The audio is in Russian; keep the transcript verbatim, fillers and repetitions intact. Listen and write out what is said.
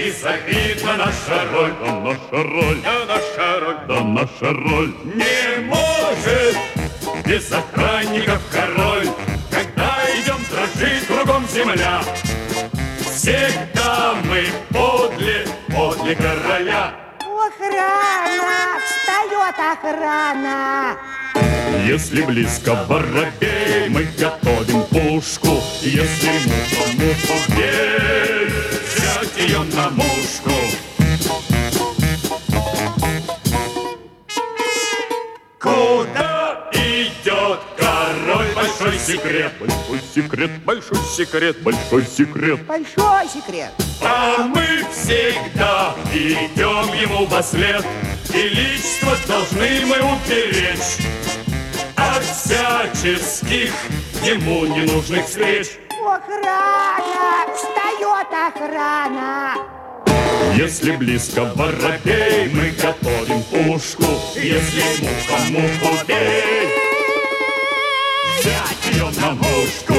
безобидна наша роль. Да наша роль, Да наша роль, да наша роль. не может без охранников король. Когда идем, дрожит кругом земля. Всегда мы подле, подле короля. Охрана! Встает охрана! Если близко воробей, мы готовим пушку. Если муха, муха, бей, взять ее на мушку. Куда идет король? Большой секрет. Большой секрет, Большой секрет. большой секрет. Большой секрет! А мы всегда идем ему во след. Величество должны мы уберечь от всяческих ему ненужных встреч. Охрана! Встает охрана! Если близко воробей, Мы готовим пушку. Если муха, муху бей, взять ее на мушку.